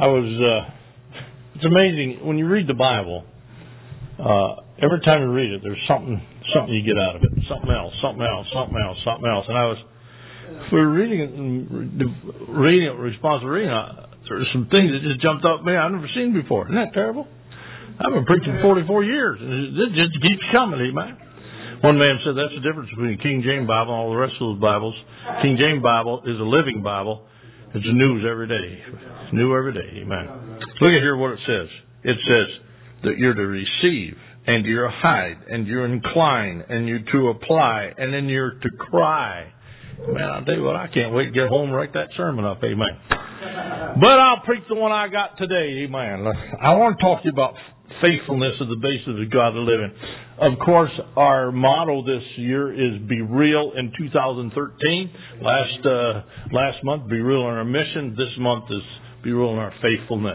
It's amazing when you read the Bible. Every time you read it, there's something you get out of it. Something else. And we were reading it with responsible reading. There's some things that just jumped up at me I've never seen before. Isn't that terrible? I've been preaching 44 years, and it just keeps coming, amen. One man said that's the difference between the King James Bible and all the rest of those Bibles. King James Bible is a living Bible. It's news every day. It's new every day, amen. Look at here what it says. It says that you're to receive, and you're to hide, and you're incline, and you're to apply, and then you're to cry. Man, I'll tell you what, I can't wait to get home and write that sermon up, amen. But I'll preach the one I got today, amen. I want to talk to you about faithfulness as the basis of godly living. Of course, our motto this year is Be Real in 2013. Last month, Be Real in our mission. This month is Be Real in our faithfulness.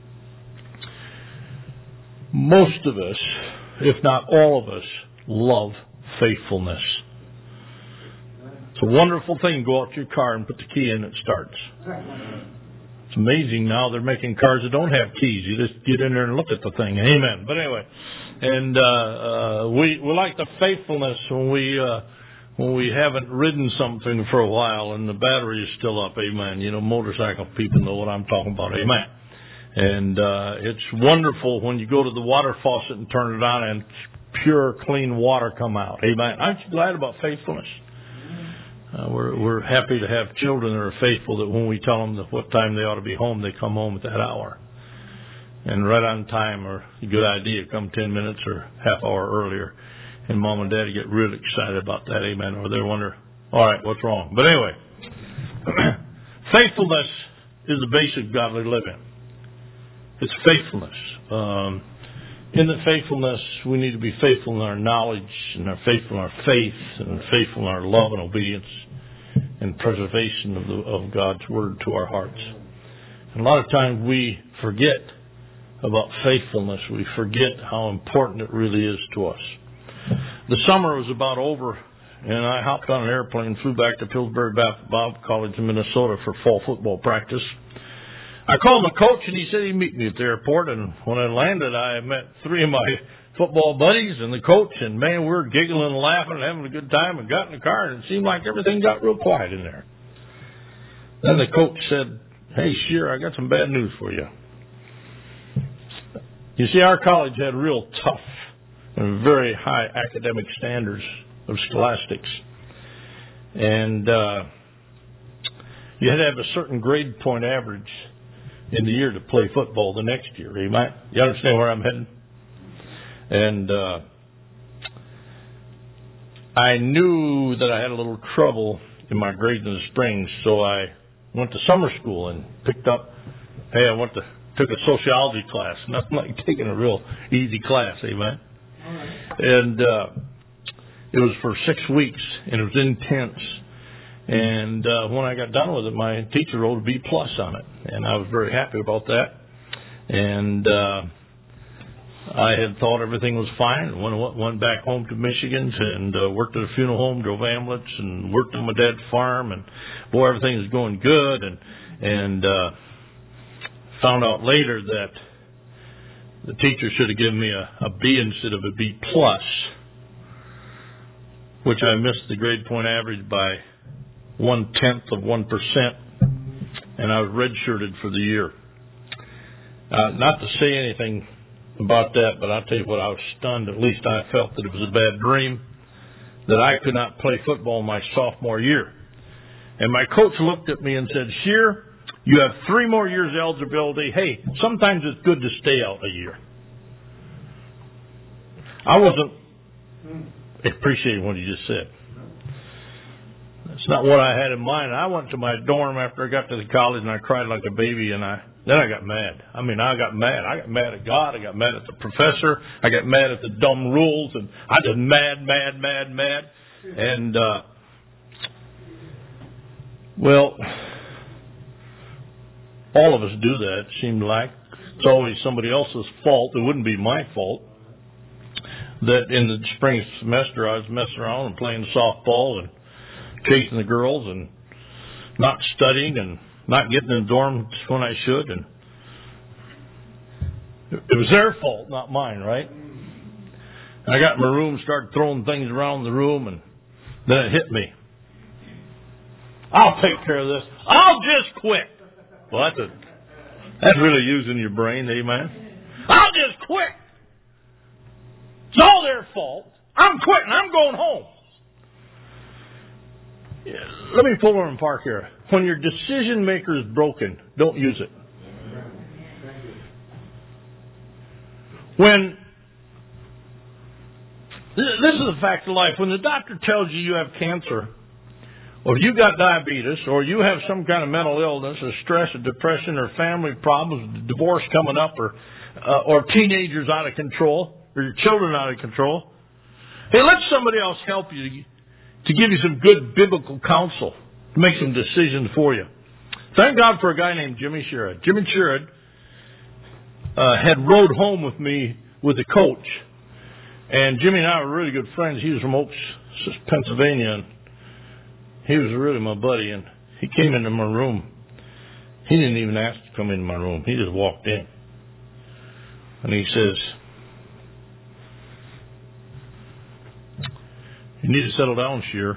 Most of us, if not all of us, love faithfulness. It's a wonderful thing. Go out to your car and put the key in, it starts. It's amazing now they're making cars that don't have keys. You just get in there and look at the thing. Amen. But anyway, and we like the faithfulness when we haven't ridden something for a while and the battery is still up. Amen. You know, motorcycle people know what I'm talking about. Amen. And it's wonderful when you go to the water faucet and turn it on and pure, clean water come out. Amen. Aren't you glad about faithfulness? We're happy to have children that are faithful, that when we tell them that what time they ought to be home, they come home at that hour. And right on time, or a good idea, come 10 minutes or half hour earlier. And mom and daddy get really excited about that, amen. Or they wonder, all right, what's wrong? But anyway, faithfulness is the basic of godly living. It's faithfulness. In the faithfulness, we need to be faithful in our knowledge, and faithful in our faith, and faithful in our love and obedience, and preservation of God's Word to our hearts. And a lot of times we forget about faithfulness. We forget how important it really is to us. The summer was about over, and I hopped on an airplane, flew back to Pillsbury Baptist Bible College in Minnesota for fall football practice. I called my coach, and he said he'd meet me at the airport. And when I landed, I met three of my football buddies and the coach. And, man, we were giggling and laughing and having a good time and got in the car. And it seemed like everything got real quiet in there. Then the coach said, hey, Shear, I got some bad news for you. You see, our college had real tough and very high academic standards of scholastics. And you had to have a certain grade point average in the year to play football the next year. You understand where I'm heading? And I knew that I had a little trouble in my grades in the spring, so I went to summer school and picked up, took a sociology class. Nothing like taking a real easy class, amen? Right. And it was for 6 weeks, and it was intense. And when I got done with it, my teacher wrote a B+ on it, and I was very happy about that. And I had thought everything was fine. Went back home to Michigan and worked at a funeral home, drove ambulance, and worked on my dad's farm. And boy, everything was going good. And found out later that the teacher should have given me a B instead of a B+, which I missed the grade point average by 0.1%, and I was redshirted for the year. Not to say anything about that, but I'll tell you what, I was stunned. At least I felt that it was a bad dream, that I could not play football my sophomore year. And my coach looked at me and said, Shear, you have 3 more years eligibility. Hey, sometimes it's good to stay out a year. I wasn't appreciating what he just said. That's not what I had in mind. I went to my dorm after I got to the college, and I cried like a baby, and then I got mad. I got mad. I got mad at God. I got mad at the professor. I got mad at the dumb rules, and I just mad. And, well, all of us do that, it seemed like. It's always somebody else's fault. It wouldn't be my fault that in the spring semester I was messing around and playing softball and chasing the girls and not studying and not getting in the dorms when I should. And It was their fault, not mine, right? I got in my room, started throwing things around the room, and then it hit me. I'll take care of this. I'll just quit. Well, that's really using your brain, amen? I'll just quit. It's all their fault. I'm quitting. I'm going home. Yeah, let me pull over and park here. When your decision maker is broken, don't use it. When this is a fact of life. When the doctor tells you have cancer, or you got diabetes, or you have some kind of mental illness, or stress, or depression, or family problems, divorce coming up, or teenagers out of control, or your children out of control, hey, let somebody else help you to give you some good biblical counsel, to make some decisions for you. Thank God for a guy named Jimmy Sherrod. Jimmy Sherrod had rode home with me with a coach. And Jimmy and I were really good friends. He was from Oaks, Pennsylvania, and he was really my buddy. And he came into my room. He didn't even ask to come into my room. He just walked in. And he says, "You need to settle down, Shear."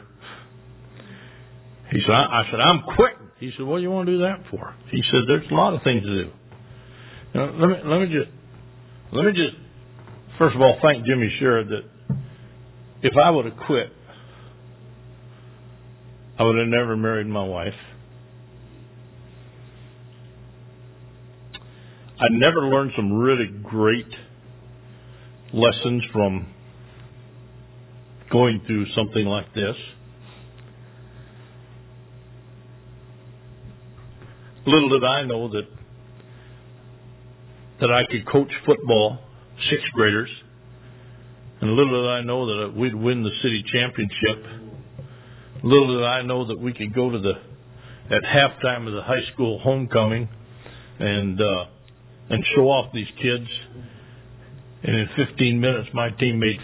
He said, I said, "I'm quitting." He said, "What do you want to do that for?" He said, "There's a lot of things to do." Now, let me just first of all thank Jimmy Sherrod that if I would have quit, I would have never married my wife. I never learned some really great lessons from going through something like this. Little did I know that I could coach football, sixth graders, and little did I know that we'd win the city championship. Little did I know that we could go to at halftime of the high school homecoming and show off these kids. And in 15 minutes, my team made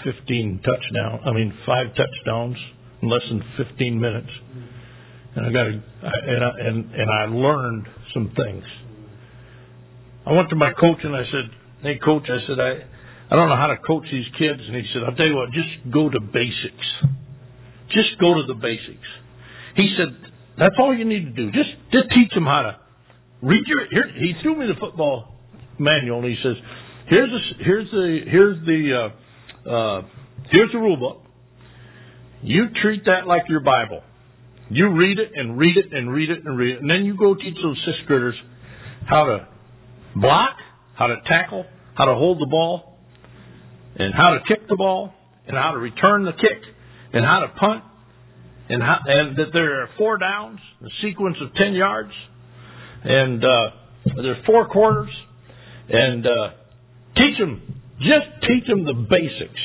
5 touchdowns in less than 15 minutes. And I learned some things. I went to my coach and I said, "Hey, Coach," I said, I don't know how to coach these kids. And he said, "I'll tell you what, just go to basics. Just go to the basics." He said, "That's all you need to do. Just teach them how to read he threw me the football manual and he says, here's the rule book. You treat that like your Bible. You read it and read it and read it and read it. And then you go teach those sixth graders how to block, how to tackle, how to hold the ball, and how to kick the ball, and how to return the kick, and how to punt, and that there are 4 downs, a sequence of 10 yards, and there's 4 quarters, and teach them the basics."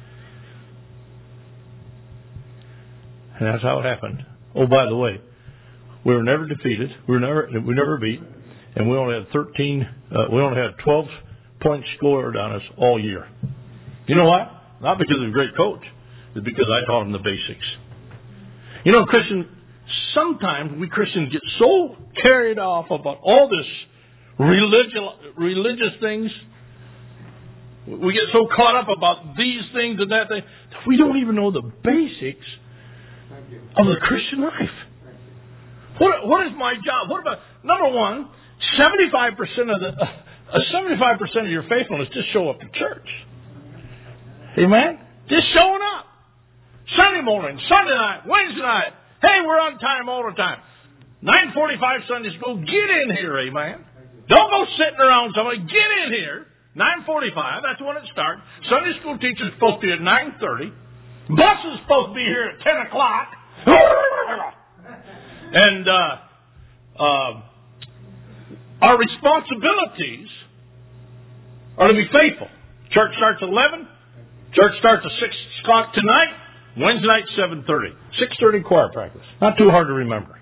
And that's how it happened. Oh, by the way, we were never defeated. We never beat, and we only had 12 points scored on us all year. You know what? Not because of a great coach. It's because I taught them the basics. You know, sometimes we Christians get so carried off about all this religious things. We get so caught up about these things and that thing. We don't even know the basics of the Christian life. What is my job? What about, number one, 75% of your faithfulness just show up to church. Amen? Just showing up. Sunday morning, Sunday night, Wednesday night. Hey, we're on time all the time. 9:45 Sunday school. Get in here, amen. Don't go sitting around somebody. Get in here. 9:45, that's when it starts. Sunday school teacher's supposed to be at 9:30. Bus is supposed to be here at 10 o'clock. And our responsibilities are to be faithful. Church starts at 11. Church starts at 6 o'clock tonight. Wednesday night, 7:30. 6:30 choir practice. Not too hard to remember.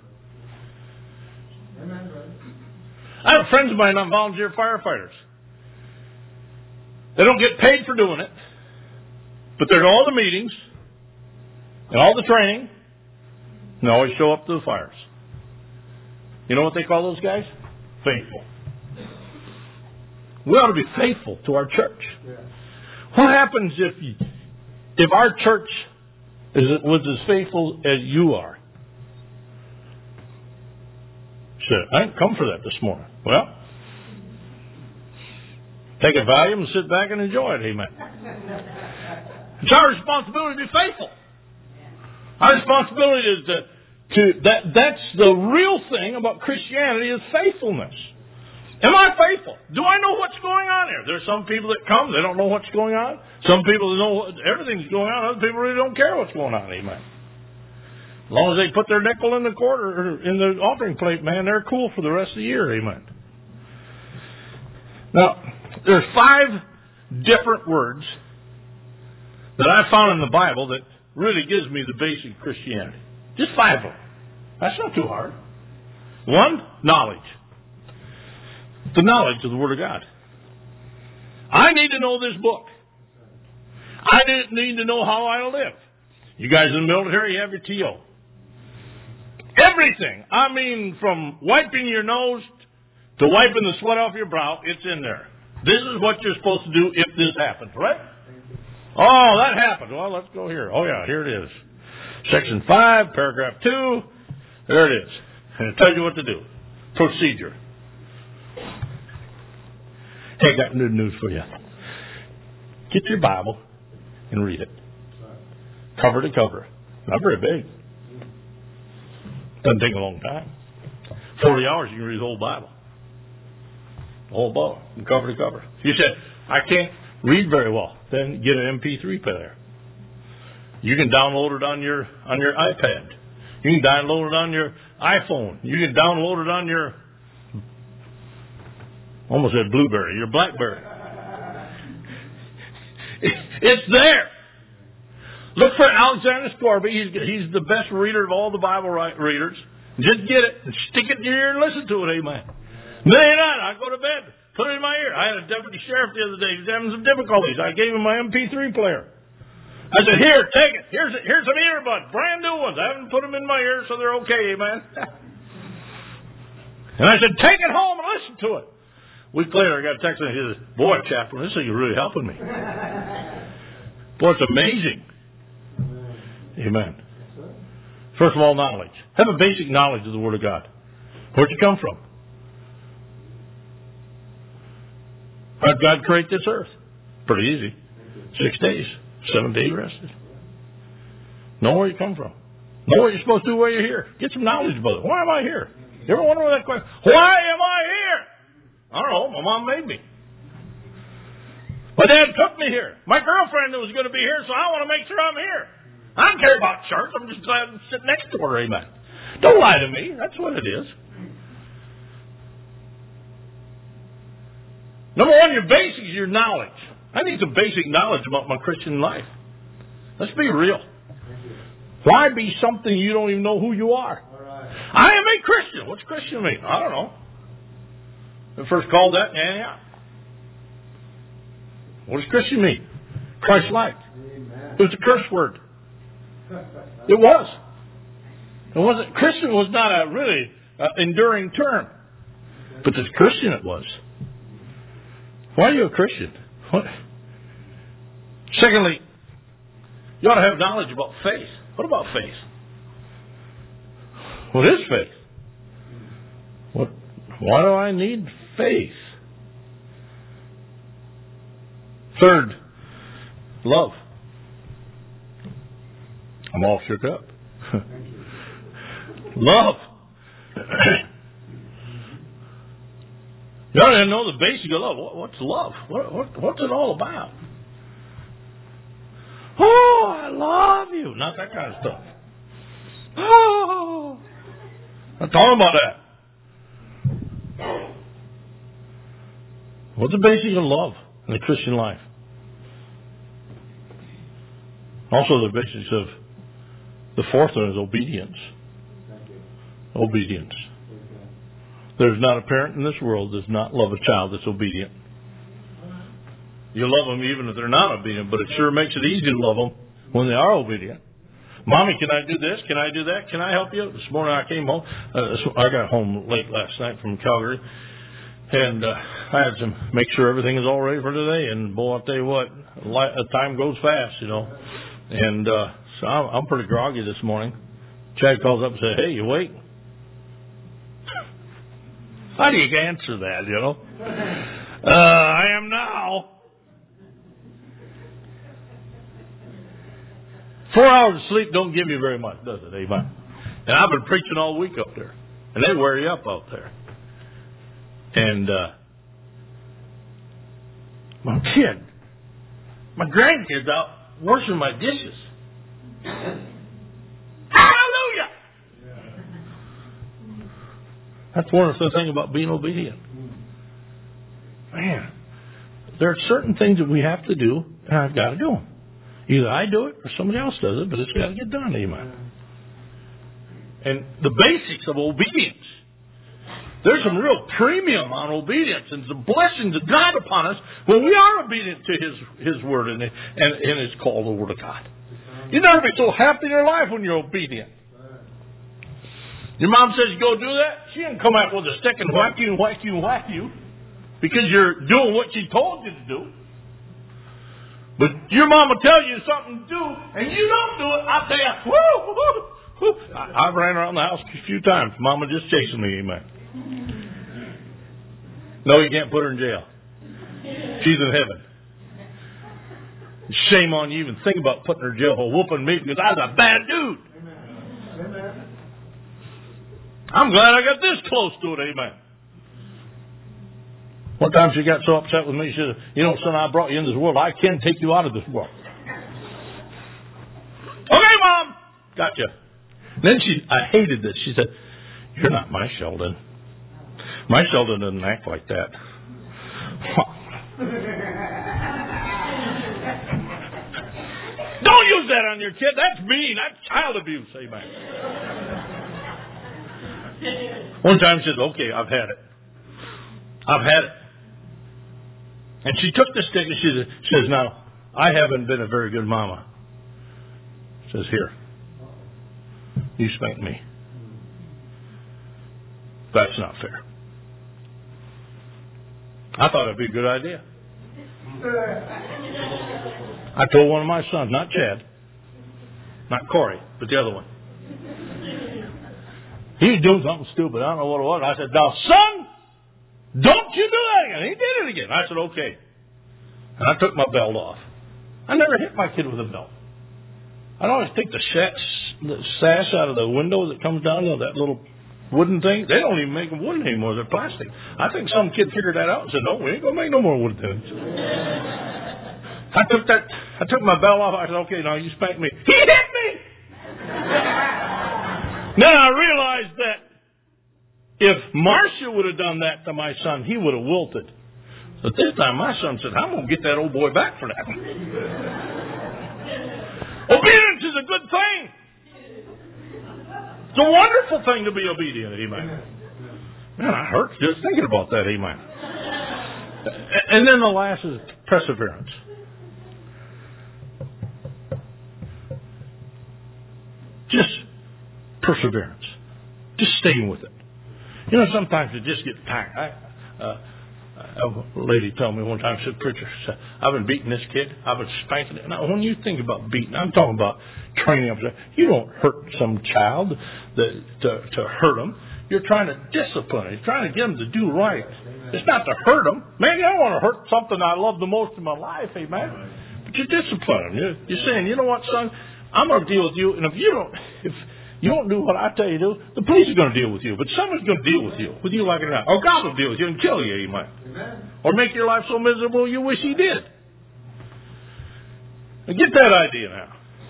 I have friends of mine on volunteer firefighters. They don't get paid for doing it, but they're at all the meetings and all the training, and they always show up to the fires. You know what they call those guys? Faithful. We ought to be faithful to our church. What happens if our church was as faithful as you are? Said, I didn't come for that this morning. Well, take a volume and sit back and enjoy it. Amen. It's our responsibility to be faithful. Our responsibility is that's the real thing about Christianity is faithfulness. Am I faithful? Do I know what's going on here? There's some people that come, they don't know what's going on. Some people that know everything's going on. Other people really don't care what's going on. Amen. As long as they put their nickel in the quarter or in the offering plate, man, they're cool for the rest of the year. Amen. Now, there's 5 different words that I found in the Bible that really gives me the basic Christianity. Just 5 of them. That's not too hard. 1, knowledge. The knowledge of the Word of God. I need to know this book. I need to know how I live. You guys in the military, you have your TO. Everything. I mean, from wiping your nose to wiping the sweat off your brow, it's in there. This is what you're supposed to do if this happens, right? Oh, that happened. Well, let's go here. Oh, yeah, here it is. Section 5, paragraph 2. There it is. And it tells you what to do. Procedure. Hey, I got good news for you. Get your Bible and read it. Cover to cover. Not very big. Doesn't take a long time. 40 hours you can read the whole Bible. The whole book, from cover to cover. You said, I can't read very well. Then get an MP3 player. You can download it on your iPad. You can download it on your iPhone. You can download it on your, almost said Blueberry, your Blackberry. It's there. Look for Alexander Scourby. He's the best reader of all the Bible readers. Just get it and stick it in your ear and listen to it. Amen. Million on, I go to bed, put it in my ear. I had a deputy sheriff the other day. He was having some difficulties. I gave him my MP3 player. I said, here, take it. Here's some earbuds, brand new ones. I haven't put them in my ear, so they're okay, amen. And I said, take it home and listen to it. A week later, I got a text and he says, boy, Chaplain, this thing is really helping me. Boy, it's amazing. Amen. First of all, knowledge. Have a basic knowledge of the Word of God. Where'd you come from? How did God create this earth? Pretty easy. 6 days. 7 days rested. Know where you come from. Know what you're supposed to do while you're here. Get some knowledge about it. Why am I here? You ever wonder that question? Why am I here? I don't know. My mom made me. My dad took me here. My girlfriend was going to be here, so I want to make sure I'm here. I don't care about church. I'm just glad to sit next to her. Amen. Don't lie to me. That's what it is. Number one, your basics, your knowledge. I need some basic knowledge about my Christian life. Let's be real. Why be something you don't even know who you are? I am a Christian. What's Christian mean? I don't know. They first called that in Antioch. What does Christian mean? Christ-like. It was a curse word. It was. It wasn't. Christian was not a really enduring term, but as Christian it was. Why are you a Christian? What? Secondly, you ought to have knowledge about faith. What about faith? What is faith? Why do I need faith? Third, love. I'm all shook up. Love. You ought to know the basic of love. What's love? What's it all about? Oh, I love you. Not that kind of stuff. Oh, I'm talking about that. What's the basic of love in the Christian life? Also, the basics of the fourth one is obedience. Obedience. There's not a parent in this world that does not love a child that's obedient. You love them even if they're not obedient, but it sure makes it easy to love them when they are obedient. Mommy, can I do this? Can I do that? Can I help you? This morning I came home. I got home late last night from Calgary. And I had to make sure everything is all ready for today. And boy, I'll tell you what, time goes fast, you know. And so I'm pretty groggy this morning. Chad calls up and says, "Hey, you awake?" How do you answer that, you know? I am now. 4 hours of sleep don't give you very much, does it? Amen. And I've been preaching all week up there. And they wear you up out there. And my grandkids out washing my dishes. Hallelujah! That's one of the things about being obedient. Man, there are certain things that we have to do, and I've got to do them. Either I do it or somebody else does it, but it's got to get done. Amen. And the basics of obedience. There's some real premium on obedience and some blessings of God upon us when we are obedient to His Word and it's called the Word of God. You'll never be so happy in your life when you're obedient. Your mom says you go do that, she didn't come out with a stick and whack you because you're doing what she told you to do. But your mom will tell you something to do and you don't do it, I'll tell you, whoo. I ran around the house a few times. Mama just chasing me, amen. No, you can't put her in jail. She's in heaven. Shame on you even think about putting her in jail for whooping me because I was a bad dude. Amen. I'm glad I got this close to it, amen. One time she got so upset with me, she said, "You know, son, I brought you in this world. I can take you out of this world." Okay, Mom. Gotcha. Then I hated this. She said, "You're not my Sheldon. My Sheldon doesn't act like that." Don't use that on your kid. That's mean. That's child abuse. Amen. One time she said, "Okay, I've had it. And she took the stick and she says, "Now, I haven't been a very good mama." She says, "Here. You spank me. That's not fair." I thought it'd be a good idea. I told one of my sons, not Chad, not Corey, but the other one. He was doing something stupid. I don't know what it was. I said, "Now, son, don't you do that again." He did it again. I said, "Okay." And I took my belt off. I never hit my kid with a belt. I'd always take the sash out of the window that comes down, that little wooden thing. They don't even make them wooden anymore. They're plastic. I think some kid figured that out and said, "No, we ain't going to make no more wooden things." I took my belt off. I said, "Okay, now you spank me." He hit me! Then I realized that if Marcia would have done that to my son, he would have wilted. But this time my son said, "I'm going to get that old boy back for that." Obedience is a good thing. It's a wonderful thing to be obedient, amen. Man, I hurt just thinking about that, amen. And then the last is perseverance. Just perseverance. Just staying with it. You know, sometimes you just get tired. A lady told me one time, she said, "Preacher, I've been beating this kid. I've been spanking it." Now, when you think about beating, I'm talking about training up. You don't hurt some child to hurt them. You're trying to discipline them. You're trying to get them to do right. It's not to hurt them. Man, I don't want to hurt something I love the most in my life, amen. But you discipline them. You're saying, "You know what, son? I'm going to deal with you, and if you don't do what I tell you to do, the police are going to deal with you. But someone's going to deal with you like it or not. Or God will deal with you and kill you, amen. Or make your life so miserable you wish He did." Now get that idea now.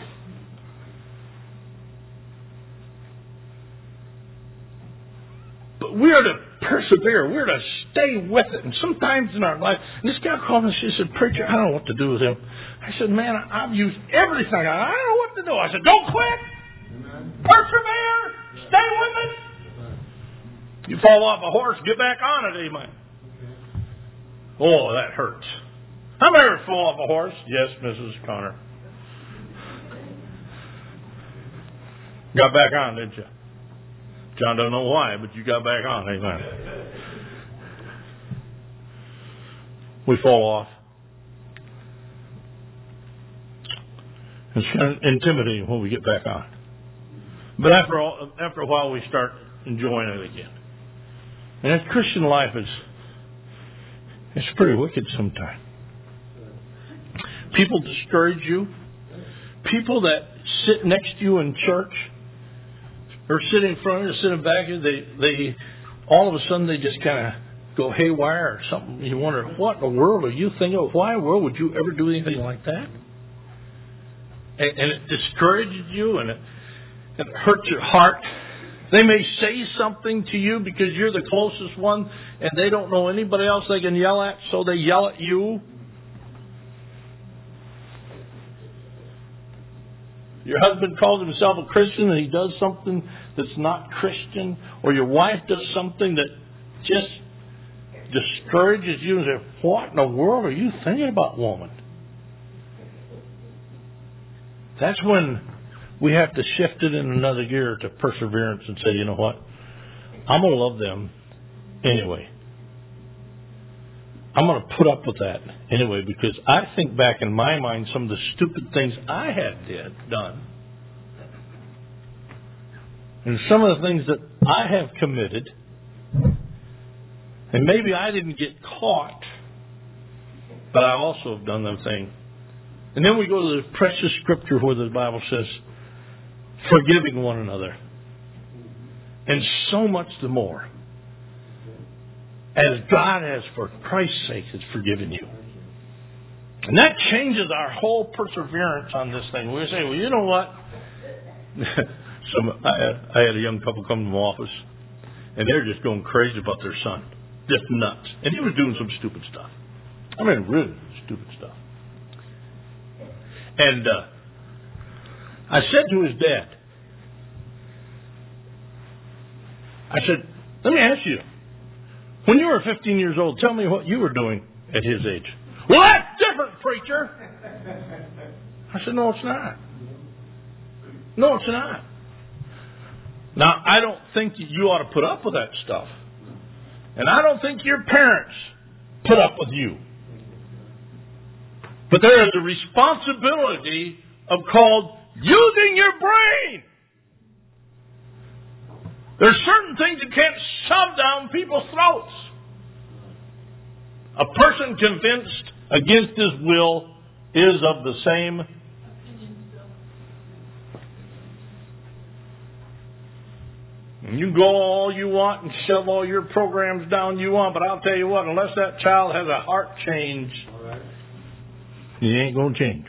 But we are to persevere. We're to stay with it. And sometimes in our life, and this guy called me and she said, "Preacher, I don't know what to do with him." I said, "Man, I've used everything. I don't know what to do." I said, "Don't quit. Persevere. Stay with it. You fall off a horse, get back on it, amen." Oh, that hurts. How many ever fall off a horse? Yes, Mrs. Connor. Got back on, didn't you? John don't know why, but you got back on, amen. we fall off. It's kind of intimidating when we get back on. But after a while, we start enjoying it again. And that Christian life it's pretty wicked sometimes. People discourage you. People that sit next to you in church, or sit in front of you, or sit in back of you, they all of a sudden they just kind of go haywire or something. You wonder, what in the world are you thinking of? Why in the world would you ever do anything like that? And it discourages you, and it hurts your heart. They may say something to you because you're the closest one, and they don't know anybody else they can yell at, so they yell at you. Your husband calls himself a Christian and he does something that's not Christian, or your wife does something that just discourages you and says, what in the world are you thinking about, woman? That's when we have to shift it in another gear to perseverance and say, you know what? I'm going to love them anyway. I'm going to put up with that anyway, because I think back in my mind some of the stupid things I had done. And some of the things that I have committed. And maybe I didn't get caught, but I also have done them things. And then we go to the precious scripture where the Bible says, forgiving one another. And so much the more. As God has, for Christ's sake, has forgiven you. And that changes our whole perseverance on this thing. We say, well, you know what? I had a young couple come to my office, and they're just going crazy about their son. Just nuts. And he was doing some stupid stuff. I mean, really stupid stuff. And I said to his dad, I said, let me ask you, when you were 15 years old, tell me what you were doing at his age. Well, that's different, preacher. I said, no, it's not. No, it's not. Now, I don't think you ought to put up with that stuff. And I don't think your parents put up with you. But there is a responsibility of called using your brain. There's certain things you can't shove down people's throats. A person convinced against his will is of the same. And you can go all you want and shove all your programs down you want, but I'll tell you what, unless that child has a heart change, he ain't going to change.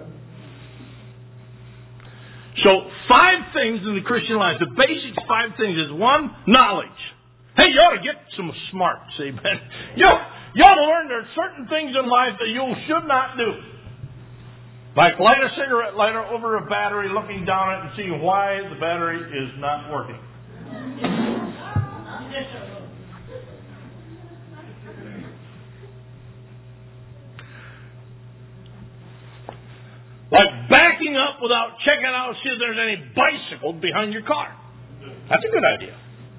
So 5 things in the Christian life. The basic 5 things is 1, knowledge. Hey, you ought to get some smarts, amen. You ought to learn there are certain things in life that you should not do. Like light a cigarette lighter over a battery, looking down at it and seeing why the battery is not working. Like backing up without checking out to see if there's any bicycles behind your car. That's a good idea.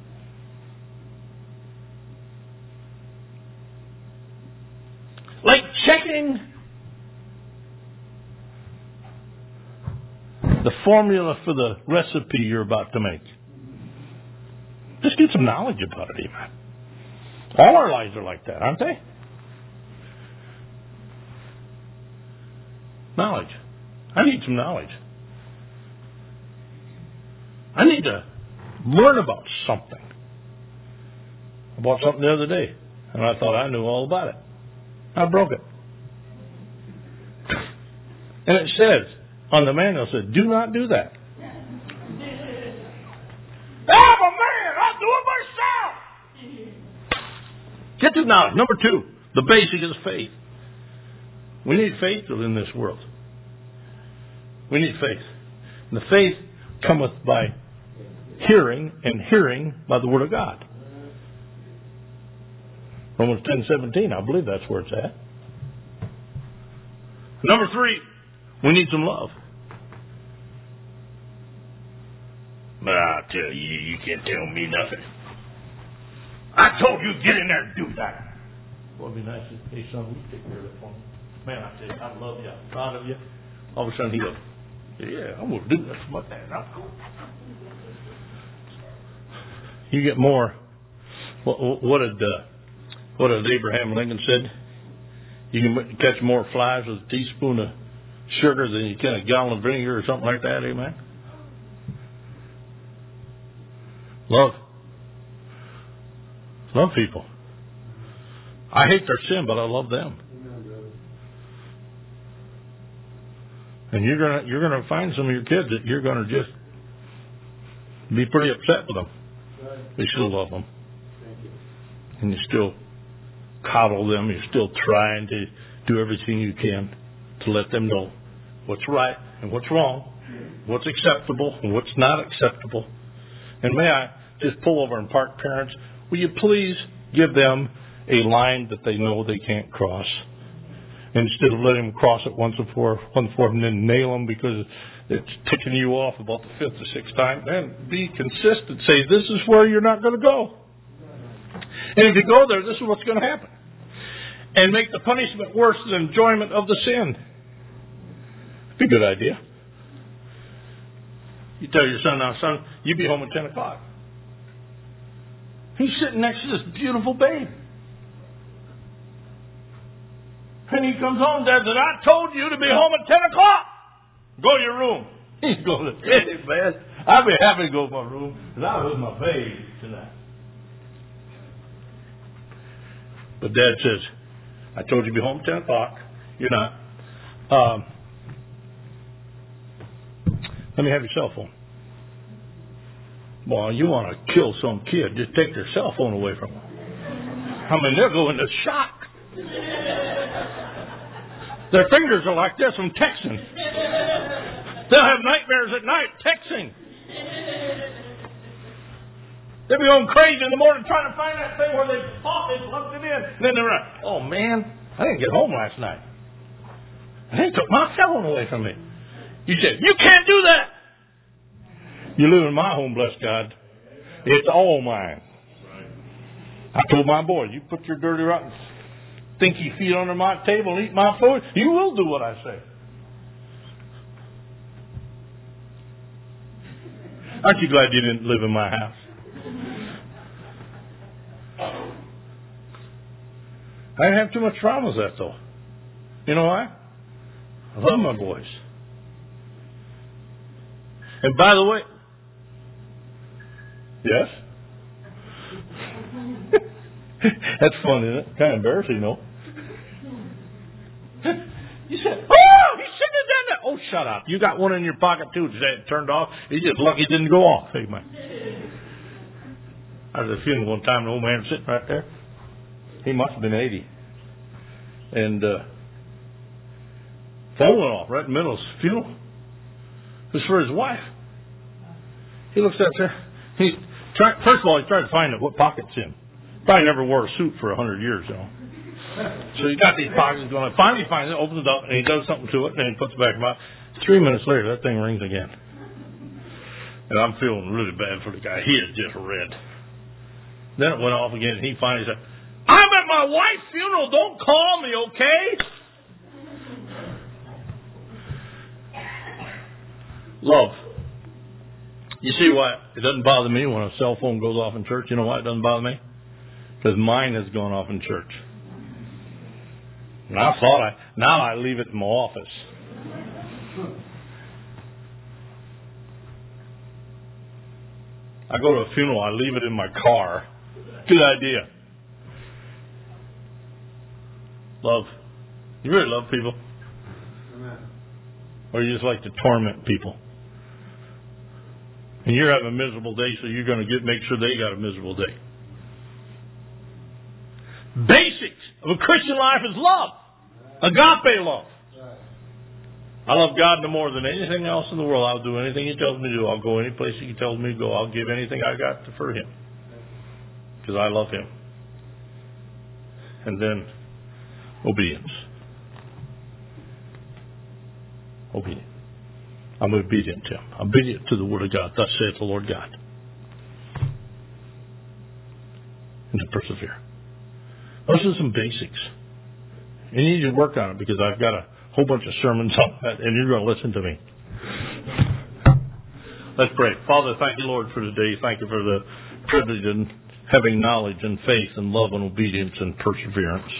Like checking the formula for the recipe you're about to make. Just get some knowledge about it, amen. All our lives are like that, aren't they? Knowledge. I need some knowledge. I need to learn about something. I bought something the other day, and I thought I knew all about it. I broke it. And it says on the manual, it said, do not do that. I'm a man. I'll do it myself. Get to knowledge. Number 2, the basic is faith. We need faith in this world. We need faith. And the faith cometh by hearing, and hearing by the Word of God. Romans 10:17, I believe that's where it's at. Number 3, we need some love. But I'll tell you, you can't tell me nothing. I told you get in there and do that. Well, would be nice if, hey, son, you take care of it for me. Man, I tell you, I love you. I'm proud of you. All of a sudden, he goes, yeah, I'm going to do that for my dad. I'm cool. You get more. What did Abraham Lincoln said? You can catch more flies with a teaspoon of sugar than you can a gallon of vinegar or something like that. Amen. Love people. I hate their sin, but I love them. And you're gonna find some of your kids that you're gonna just be pretty upset with them. You still love them, and you still coddle them. You're still trying to do everything you can to let them know what's right and what's wrong, what's acceptable and what's not acceptable. And may I just pull over and park parents? Will you please give them a line that they know they can't cross? Instead of letting them cross it once before and then nail them because it's ticking you off about the fifth or sixth time, then be consistent. Say, this is where you're not going to go. And if you go there, this is what's going to happen. And make the punishment worse than the enjoyment of the sin. Be a good idea. You tell your son, now, son, you be home at 10 o'clock. He's sitting next to this beautiful babe. And he comes home, Dad said, I told you to be home at 10 o'clock. Go to your room. He goes, hey, man, I'd be happy to go to my room because I was with my baby tonight. But Dad says, I told you to be home at 10 o'clock. You're not. Let me have your cell phone. Well, you want to kill some kid, just take their cell phone away from them. I mean, they'll go into shock. Their fingers are like this from texting. They'll have nightmares at night texting. They'll be going crazy in the morning trying to find that thing where they thought they plugged it in. And then they're like, oh man, I didn't get home last night. And they took my cell phone away from me. You said, you can't do that. You live in my home, bless God. It's all mine. I told my boy, you put your dirty, rotten, stinky feet under my table and eat my food, you will do what I say. Aren't you glad you didn't live in my house? I didn't have too much problem with that, though. You know why? I love my boys. And by the way, yes? That's fun, isn't it? Kind of embarrassing, though. You said, oh, he shouldn't have done that. Oh, shut up. You got one in your pocket, too. It turned off. He's just lucky it didn't go off. Hey, man. I was at a funeral one time, the old man was sitting right there. He must have been 80. And phone went off right in the middle of the funeral. It was for his wife. He looks up there. First of all, he tried to find out what pocket's in. Probably never wore a suit for 100 years, you know. So he got these pockets going. Finally he finds it, opens it up, and he does something to it, and then he puts it back in my. 3 minutes later, that thing rings again. And I'm feeling really bad for the guy. He is just red. Then it went off again, and he finally said, I'm at my wife's funeral. Don't call me, okay? Love. You see why it doesn't bother me when a cell phone goes off in church? You know why it doesn't bother me? Because mine has gone off in church. And now I leave it in my office. I go to a funeral, I leave it in my car. Good idea. Love. You really love people? Amen. Or you just like to torment people? And you're having a miserable day, so you're going to make sure they got a miserable day. Basics of a Christian life is love. Agape love. I love God no more than anything else in the world. I'll do anything He tells me to do. I'll go any place He tells me to go. I'll give anything I got for Him. Because I love Him. And then obedience. Obedience. I'm obedient to Him. Obedient to the Word of God. Thus saith the Lord God. And to persevere. Those are some basics. And you need to work on it because I've got a whole bunch of sermons on that, and you're going to listen to me. Let's pray. Father, thank you, Lord, for today. Thank you for the privilege of having knowledge and faith and love and obedience and perseverance.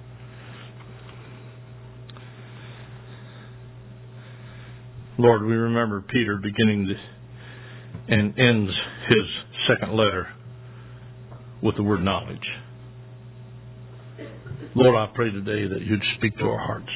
Lord, we remember Peter beginning and ends his second letter with the word knowledge. Lord, I pray today that you'd speak to our hearts.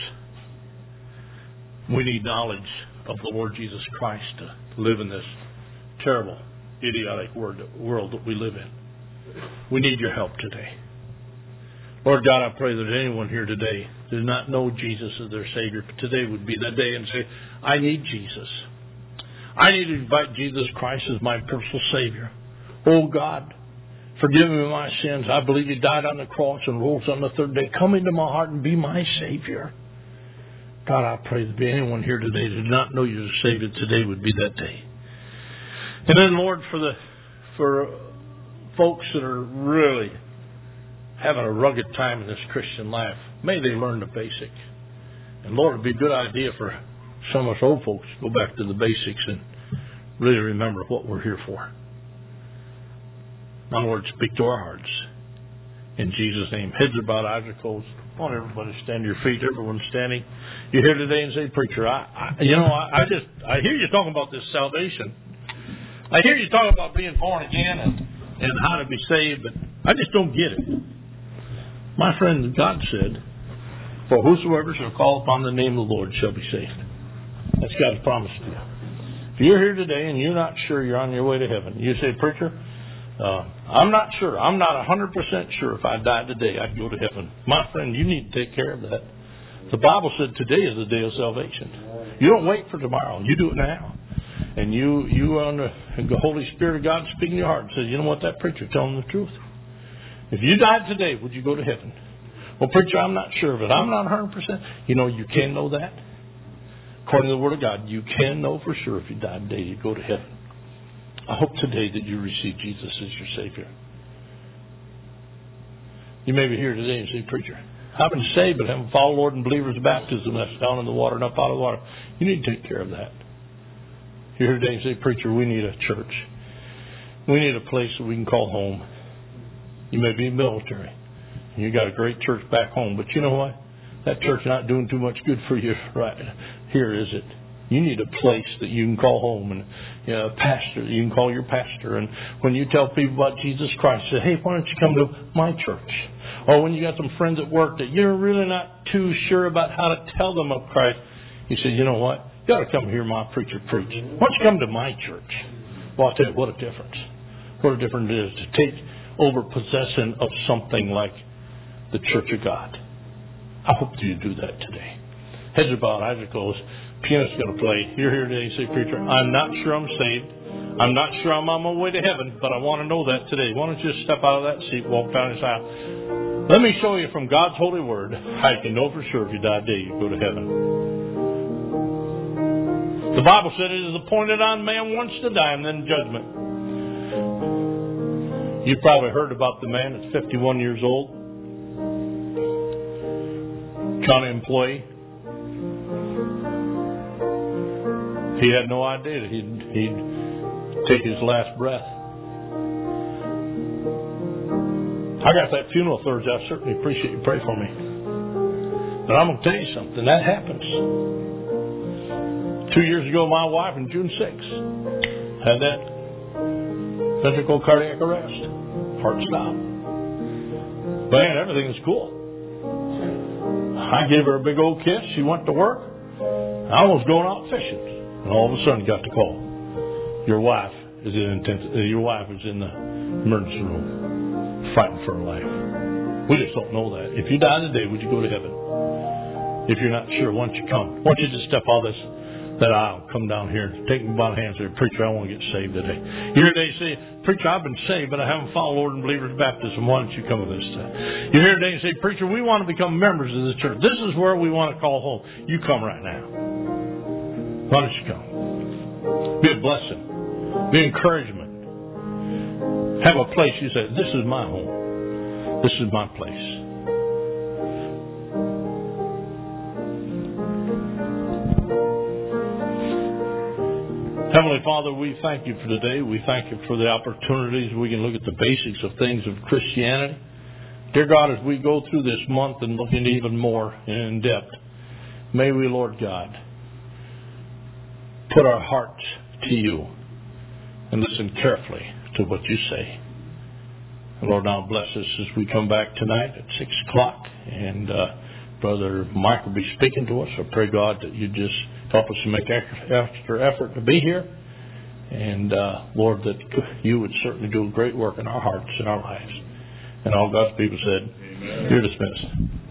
We need knowledge of the Lord Jesus Christ to live in this terrible, idiotic world that we live in. We need your help today. Lord God, I pray that anyone here today does not know Jesus as their Savior, but today would be that day and say, I need Jesus. I need to invite Jesus Christ as my personal Savior. Oh God, forgive me my sins. I believe you died on the cross and rose on the third day. Come into my heart and be my Savior. God, I pray that anyone here today that does not know you as Savior, today would be that day. And then, Lord, for folks that are really having a rugged time in this Christian life, may they learn the basic. And Lord, it'd be a good idea for some of us old folks to go back to the basics and really remember what we're here for. Now, Lord, speak to our hearts. In Jesus' name, heads are bowed, eyes are closed. I want everybody to stand to your feet. Everyone's standing. You're here today and say, preacher, I hear you talking about this salvation. I hear you talking about being born again and how to be saved, but I just don't get it. My friend, God said, for whosoever shall call upon the name of the Lord shall be saved. That's God's promise to you. If you're here today and you're not sure you're on your way to heaven, you say, preacher, I'm not sure. I'm not 100% sure if I died today I'd go to heaven. My friend, you need to take care of that. The Bible said today is the day of salvation. You don't wait for tomorrow. You do it now. And you on the Holy Spirit of God speaking in your heart and says, you know what, that preacher telling the truth. If you died today, would you go to heaven? Well, preacher, I'm not sure of it. I'm not 100%. You know, you can know that. According to the Word of God, you can know for sure if you died today, you'd go to heaven. I hope today that you receive Jesus as your Savior. You may be here today and say, preacher, I've been saved, but haven't followed Lord and believers baptism. That's down in the water and up out of the water. You need to take care of that. You're here today and say, preacher, we need a church. We need a place that we can call home. You may be military. And you got a great church back home, but you know what? That church not doing too much good for you right here, is it? You need a place that you can call home and a pastor that you can call your pastor. And when you tell people about Jesus Christ, say, hey, why don't you come to my church? Or when you got some friends at work that you're really not too sure about how to tell them of Christ, you say, you know what? You got to come hear my preacher preach. Why don't you come to my church? Well, I'll tell you, what a difference. What a difference it is to take over possession of something like the Church of God. I hope you do that today. Heads are bowed, eyes are closed. Pianist's going to play. You're here today and say, preacher, I'm not sure I'm saved. I'm not sure I'm on my way to heaven, but I want to know that today. Why don't you just step out of that seat, walk down this aisle. Let me show you from God's holy word how you can know for sure if you die today, you go to heaven. The Bible said it is appointed on man once to die and then judgment. You've probably heard about the man that's 51 years old, county employee. He had no idea that he'd take his last breath. I got that funeral Thursday. I certainly appreciate you pray for me. But I'm going to tell you something. That happens. 2 years ago, my wife, on June 6th, had that ventricular cardiac arrest. Heart stopped. Man, everything was cool. I gave her a big old kiss. She went to work. I was going out fishing. And all of a sudden got the call. Your wife is in the emergency room, fighting for her life. We just don't know that. If you die today, would you go to heaven? If you're not sure, why don't you come? Why don't you just step out that aisle, come down here, take me by the hand, and say, preacher, I want to get saved today. You're here today, say, preacher, I've been saved, but I haven't followed Lord and believers baptism. Why don't you come with us? You're here today and say, preacher, we want to become members of this church. This is where we want to call home. You come right now. Why don't you come? Be a blessing. Be encouragement. Have a place you say, this is my home. This is my place. Heavenly Father, we thank you for today. We thank you for the opportunities we can look at the basics of things of Christianity. Dear God, as we go through this month and look into even more in depth, may we, Lord God, put our hearts to you and listen carefully to what you say. And Lord, now bless us as we come back tonight at 6 o'clock. And Brother Mike will be speaking to us. I pray, God, that you just help us to make extra effort to be here. And Lord, that you would certainly do a great work in our hearts and our lives. And all God's people said, Amen. You're dismissed.